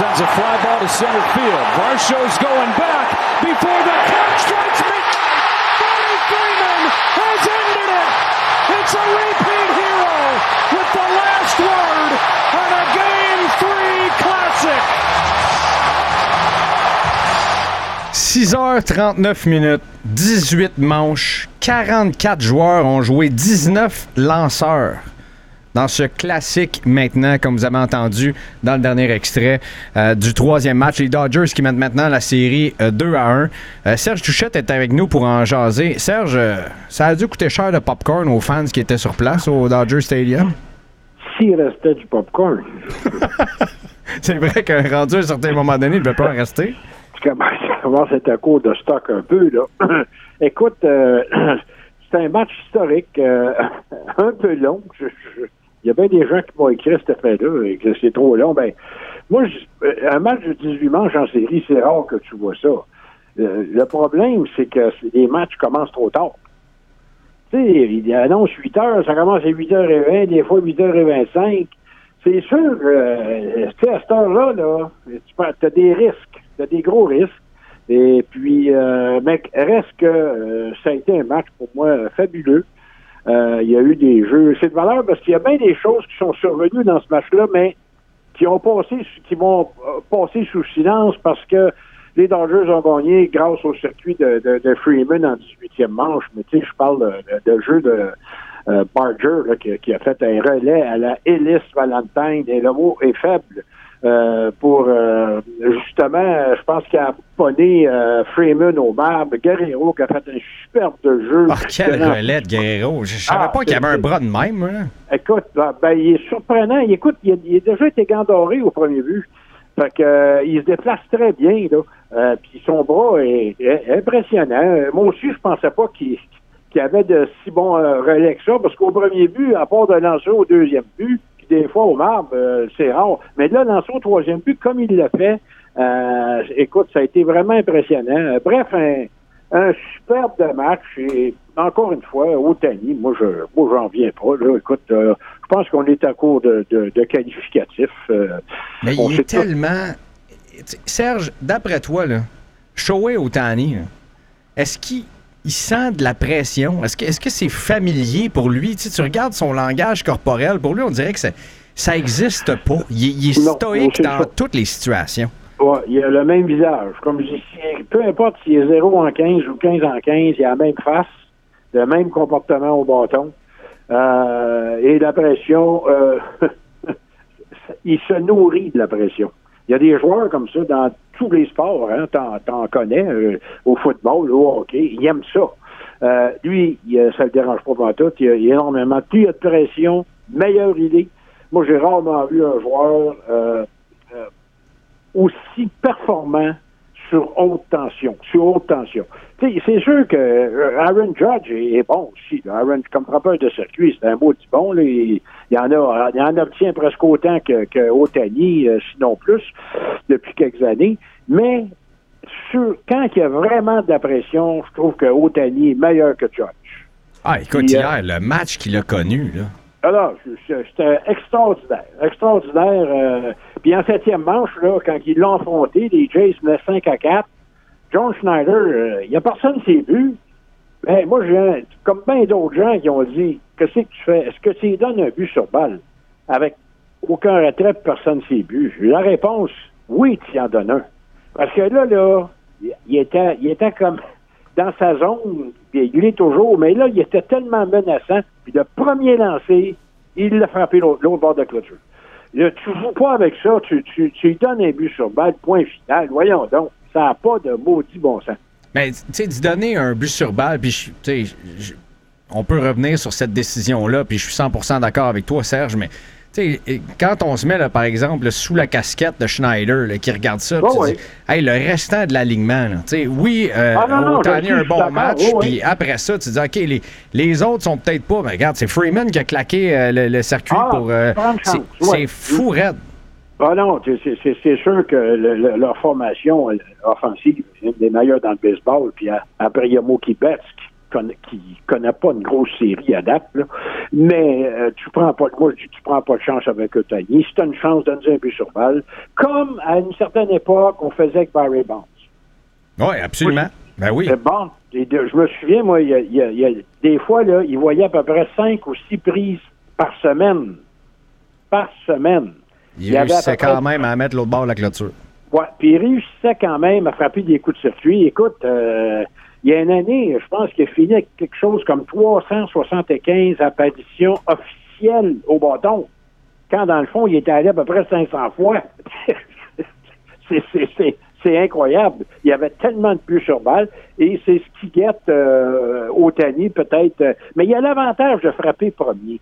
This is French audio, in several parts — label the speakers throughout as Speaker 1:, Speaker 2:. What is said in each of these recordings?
Speaker 1: sends a fly ball to center field. Varsho's going back before the catch strikes midnight. Freddie Freeman has ended it. It's a repeat hero with the last word on a Game 3 Classic.
Speaker 2: 6h39, 18 manches, 44 joueurs ont joué, 19 lanceurs. Dans ce classique maintenant, comme vous avez entendu dans le dernier extrait du troisième match, les Dodgers qui mènent maintenant la série 2-1. Serge Touchette est avec nous pour en jaser. Serge, ça a dû coûter cher de popcorn aux fans qui étaient sur place au Dodger Stadium?
Speaker 3: S'il restait du popcorn.
Speaker 2: C'est vrai qu'un rendu à un certain moment donné, il ne devait pas en rester.
Speaker 3: Ça commence à être à court de stock un peu, là. Écoute, c'est un match historique, un peu long. Il y a bien des gens qui m'ont écrit cet effet-là et que c'est trop long. Ben, moi, un match de 18 manches en série, c'est rare que tu vois ça. Le problème, c'est que les matchs commencent trop tard. Tu sais, il annonce 8 heures, ça commence à 8h20, des fois 8h25. C'est sûr, tu sais, à cette heure-là, tu as des risques, tu as des gros risques. Et puis, mec, reste que ça a été un match pour moi fabuleux. Il y a eu des jeux. C'est de valeur parce qu'il y a bien des choses qui sont survenues dans ce match-là, mais qui vont passer sous silence parce que les Dodgers ont gagné grâce au circuit de Freeman en 18e manche. Mais tu sais, je parle de jeu de Barger là, qui a fait un relais à la Ellis Valentine, et le mot est faible. Pour justement, je pense qu'il a poney Freeman au marbre, Guerrero qui a fait un superbe de jeu.
Speaker 2: Oh, quel relais de Guerrero! Je savais pas qu'il y avait un bras de même. Hein?
Speaker 3: Écoute, ben, il est surprenant. Il a déjà été gandoré au premier but. Fait que il se déplace très bien, là. Puis son bras est impressionnant. Moi aussi, je pensais pas qu'il avait de si bons relais que ça, parce qu'au premier but, à part de lancer au deuxième but, des fois au marbre, c'est rare. Mais là, lancer au troisième but, comme il l'a fait, écoute, ça a été vraiment impressionnant. Bref, un superbe de match. Et encore une fois, Ohtani, moi, j'en viens pas. Là. Écoute, je pense qu'on est à court de qualificatifs.
Speaker 2: Mais il est tellement... Serge, d'après toi, là, Shohei Ohtani, est-ce qu'il sent de la pression? Est-ce que c'est familier pour lui? Tu regardes son langage corporel, pour lui, on dirait que ça n'existe pas. Il est stoïque dans toutes les situations.
Speaker 3: Ouais, il a le même visage. Comme je dis, peu importe s'il est 0 en 15 ou 15 en 15, il a la même face, le même comportement au bâton. Et la pression, il se nourrit de la pression. Il y a des joueurs comme ça dans tous les sports, hein, t'en connais, au football, au hockey, il aime ça. Lui, ça le dérange pas pour tout, il y a énormément. Plus il y a de pression, meilleure idée. Moi, j'ai rarement vu un joueur aussi performant sur haute tension. C'est sûr que Aaron Judge est bon aussi. Là. Aaron, comme frappeur de circuit, c'est un maudit bon. Là. Il en obtient presque autant que Ohtani, sinon plus, depuis quelques années. Mais quand il y a vraiment de la pression, je trouve que Ohtani est meilleur que Judge.
Speaker 2: Ah, écoute, hier, le match qu'il a connu, là.
Speaker 3: Alors, c'était extraordinaire. Puis en 7e manche, là, quand ils l'ont affronté, les Jays menaient 5-4. John Schneider, il n'y a personne qui s'est vu. Ben, moi, comme bien d'autres gens qui ont dit, qu'est-ce que tu fais? Est-ce que tu lui donnes un but sur balle? Avec aucun retrait, personne ne s'est vu. La réponse, oui, tu en donnes un. Parce que là, il était comme dans sa zone, puis il est toujours, mais là, il était tellement menaçant, puis le premier lancé, il l'a frappé l'autre bord de clôture. Là, tu joues pas avec ça, tu lui donnes un but sur balle, point final. Voyons donc, ça n'a pas de maudit bon sens.
Speaker 2: Mais, tu sais, d'y donner un but sur balle, puis, tu sais, on peut revenir sur cette décision-là, puis je suis 100% d'accord avec toi, Serge, mais, tu sais, quand on se met, là, par exemple, là, sous la casquette de Schneider, là, qui regarde ça, tu dis, hey, le restant de l'alignement, tu sais, oui, Ohtani a un bon match, puis après ça, tu dis, OK, les autres sont peut-être pas, mais regarde, c'est Freeman qui a claqué le circuit pour... c'est fou raide.
Speaker 3: Ah non, c'est sûr que leur formation offensive est une des meilleures dans le baseball. Puis après, il y a Mookie Betts connaît pas une grosse série à date, là. Mais tu prends pas de chance avec Ohtani. Si tu as une chance, donne-lui un but sur balle. Comme à une certaine époque, on faisait avec Barry Bonds.
Speaker 2: Oui, absolument. Ben oui.
Speaker 3: C'est bon. Je me souviens, moi, il y a des fois, là, il voyait à peu près 5 ou 6 prises par semaine.
Speaker 2: Il réussissait quand même à mettre l'autre bord de la clôture.
Speaker 3: Oui, puis il réussissait quand même à frapper des coups de circuit. Écoute, il y a une année, je pense qu'il a fini avec quelque chose comme 375 apparitions officielles au bâton. Quand, dans le fond, il était allé à peu près 500 fois. C'est incroyable. Il y avait tellement de buts sur balle et c'est ce qui guette Ohtani peut-être. Mais il y a l'avantage de frapper premier.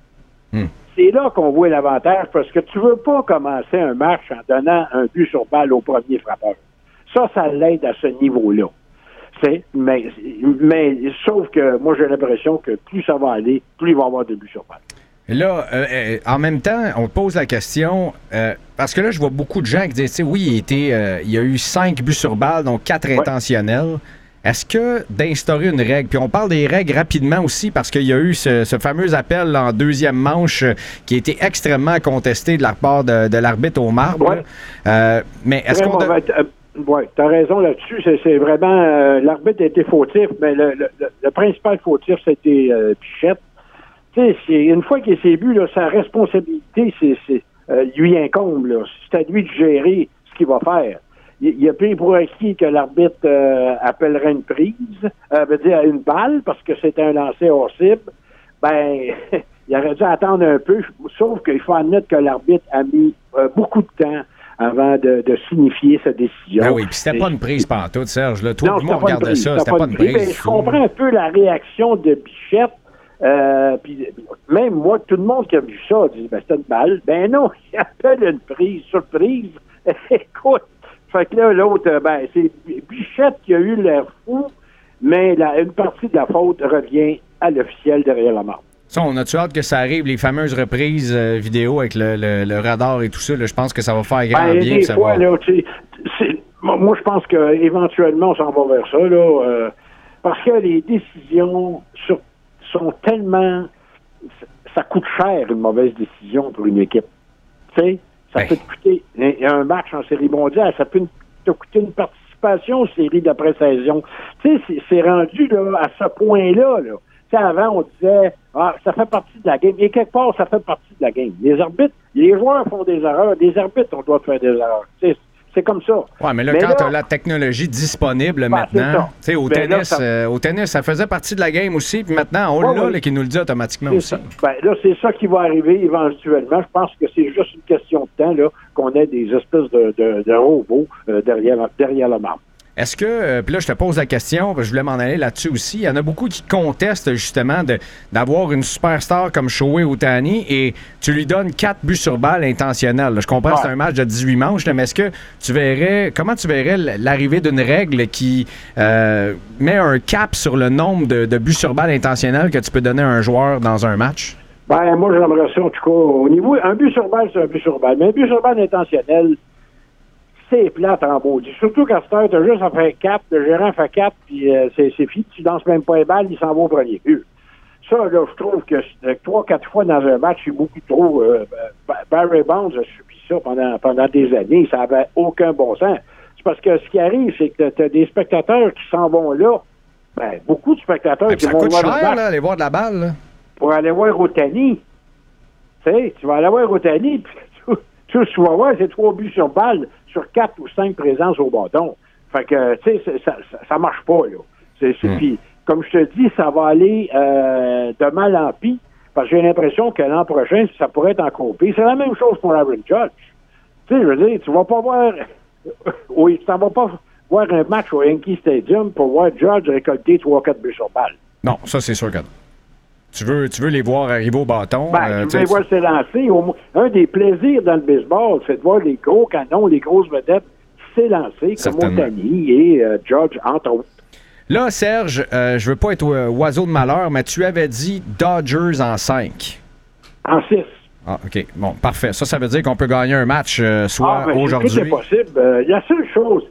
Speaker 3: C'est là qu'on voit l'avantage parce que tu veux pas commencer un match en donnant un but sur balle au premier frappeur. Ça l'aide à ce niveau-là. Mais sauf que moi, j'ai l'impression que plus ça va aller, plus il va y avoir de buts sur balle.
Speaker 2: Là, en même temps, on te pose la question, parce que là, je vois beaucoup de gens qui disent, oui, il y a eu 5 buts sur balle, donc 4 intentionnels. Est-ce que d'instaurer une règle, puis on parle des règles rapidement aussi, parce qu'il y a eu ce fameux appel en deuxième manche qui a été extrêmement contesté de la part de l'arbitre au marbre. Mais est-ce qu'on...
Speaker 3: Oui, tu as raison là-dessus. C'est vraiment... l'arbitre a été fautif, mais le principal fautif, c'était Pichette. Tu sais, une fois qu'il a ses buts, là, sa responsabilité, lui incombe. Là. C'est à lui de gérer ce qu'il va faire. Il a pris pour acquis que l'arbitre appellerait une prise, veut dire une balle, parce que c'était un lancer hors cible. Ben, il aurait dû attendre un peu, sauf qu'il faut admettre que l'arbitre a mis beaucoup de temps avant de signifier sa décision.
Speaker 2: Ben oui, puis c'était pas une prise pantoute, Serge. Là. Toi, moi, regardait ça, c'était pas une prise.
Speaker 3: Ben, je comprends un peu la réaction de Bichette. Puis même moi, tout le monde qui a vu ça dit ben c'est une balle. Ben non, il appelle une prise, surprise. Écoute, fait que là, l'autre, ben c'est Bichette qui a eu l'air fou, mais une partie de la faute revient à l'officiel derrière la marque.
Speaker 2: Ça, on a-tu hâte que ça arrive, les fameuses reprises vidéo avec le radar et tout ça? Là, je pense que ça va faire grand bien.
Speaker 3: Des fois, là, moi, je pense qu'éventuellement, on s'en va vers ça, là, parce que les décisions sont tellement... Ça coûte cher, une mauvaise décision pour une équipe. Tu sais, ça peut te coûter un match en série mondiale, ça peut te coûter une participation aux séries d'après-saison. Tu sais, c'est rendu là, à ce point-là, là. Tu sais, avant, on disait, ça fait partie de la game. Et quelque part, ça fait partie de la game. Les arbitres, les joueurs font des erreurs. Les arbitres, on doit faire des erreurs. C'est comme ça.
Speaker 2: Oui, mais là, quand tu as la technologie disponible maintenant, tu sais, au tennis, ça faisait partie de la game aussi. Puis maintenant, on l'a, qui nous le dit automatiquement aussi.
Speaker 3: Là, c'est ça qui va arriver éventuellement. Je pense que c'est juste une question de temps là, qu'on ait des espèces de robots derrière la marque.
Speaker 2: Est-ce que, puis là, je te pose la question, je voulais m'en aller là-dessus aussi, il y en a beaucoup qui contestent justement d'avoir une superstar comme Shohei Ohtani et tu lui donnes 4 buts sur balle intentionnels. Là, je comprends que c'est un match de 18 manches, là, mais est-ce que comment tu verrais l'arrivée d'une règle qui met un cap sur le nombre de buts sur balle intentionnels que tu peux donner à un joueur dans un match?
Speaker 3: Ben, moi, j'aimerais ça, en tout cas, au niveau, un but sur balle, c'est un but sur balle, mais un but sur balle intentionnel, c'est plate en maudit. Surtout qu'à cette heure, t'as juste à faire 4, le gérant fait 4, puis c'est fini. Tu danses même pas les balles, il s'en va au premier but. Ça, là, je trouve que 3-4 fois dans un match, c'est beaucoup trop. Barry Bonds a subi ça pendant des années. Ça avait aucun bon sens. C'est parce que ce qui arrive, c'est que t'as des spectateurs qui s'en vont là. Ben, beaucoup de spectateurs qui vont voir le match.
Speaker 2: Là, aller voir de la balle, là.
Speaker 3: Pour aller voir Ohtani. Tu sais, tu vas aller voir Ohtani, puis tu vas voir, c'est 3 buts sur balle sur 4 ou 5 présences au bâton. Fait que, tu sais, ça marche pas, là. Puis, comme je te dis, ça va aller de mal en pis, parce que j'ai l'impression que l'an prochain, ça pourrait être encore pire. C'est la même chose pour Aaron Judge. Tu sais, je veux dire, tu vas pas voir... oui, tu t'en vas pas voir un match au Yankee Stadium pour voir Judge récolter 3-4 buts sur balle.
Speaker 2: Non, ça, c'est sûr que non. Tu veux les voir arriver au bâton?
Speaker 3: Tu veux les voir s'élancer. Un des plaisirs dans le baseball, c'est de voir les gros canons, les grosses vedettes s'élancer, comme Ohtani et Judge, entre autres.
Speaker 2: Là, Serge, je veux pas être oiseau de malheur, mais tu avais dit Dodgers en 5.
Speaker 3: En 6.
Speaker 2: Ah, OK. Bon, parfait. Ça veut dire qu'on peut gagner un match aujourd'hui.
Speaker 3: C'est possible. La seule chose,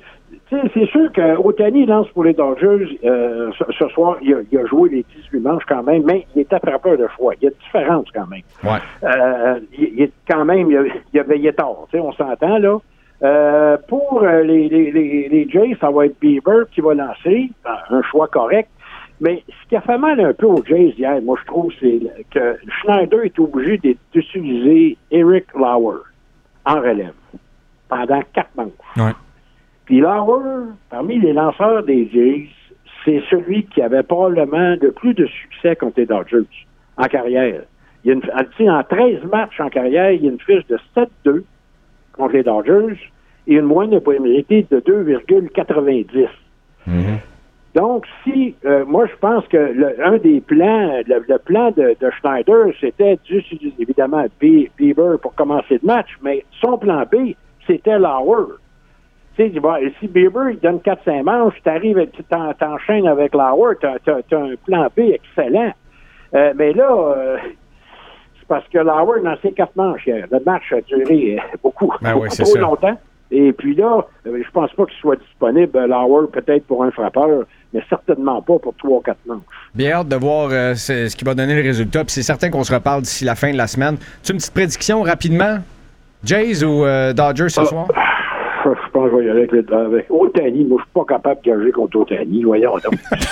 Speaker 3: c'est sûr qu'Ohtani lance pour les Dodgers ce soir. Il a joué les 18 manches quand même, mais il était frappeur de choix. Il y a une différence quand même.
Speaker 2: Ouais.
Speaker 3: Il a veillé tard. On s'entend, là. Pour les Jays, ça va être Bieber qui va lancer. Un choix correct. Mais ce qui a fait mal un peu aux Jays hier, moi, je trouve, c'est que Schneider est obligé d'utiliser Eric Lauer en relève pendant 4 manches.
Speaker 2: Ouais.
Speaker 3: Puis Lauer, parmi les lanceurs des Jays, c'est celui qui avait probablement le plus de succès contre les Dodgers en carrière. En 13 matchs en carrière, il y a une fiche de 7-2 contre les Dodgers et une moyenne de probabilité de 2,90.
Speaker 2: Mm-hmm.
Speaker 3: Donc, moi, je pense que un des plans, le plan de Schneider, c'était d'utiliser, évidemment, Bieber pour commencer le match, mais son plan B, c'était Lauer. Tu sais, si Bieber, il donne 4-5 manches, tu t'enchaînes avec Lauer, t'as un plan B excellent. Mais là, c'est parce que Lauer, dans ses 4 manches, le match a duré beaucoup trop longtemps. Et puis là, je pense pas qu'il soit disponible, Lauer, peut-être pour un frappeur, mais certainement pas pour 3-4 manches.
Speaker 2: Bien hâte de voir ce qui va donner le résultat. Puis c'est certain qu'on se reparle d'ici la fin de la semaine. Tu as une petite prédiction rapidement? Jays ou Dodgers ce soir?
Speaker 3: Je pense que je vais y aller avec Ohtani. Moi, je suis pas capable de gager contre Ohtani. Voyons donc.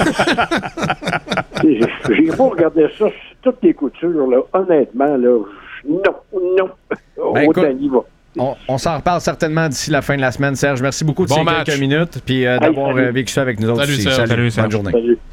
Speaker 3: J'ai pas regardé ça sur toutes les coutures. Là. Honnêtement, là, non. Ohtani va.
Speaker 2: On s'en reparle certainement d'ici la fin de la semaine, Serge. Merci beaucoup de ces quelques minutes puis d'avoir vécu ça avec nous autres.
Speaker 4: Salut,
Speaker 2: Bonne journée.
Speaker 3: Salut.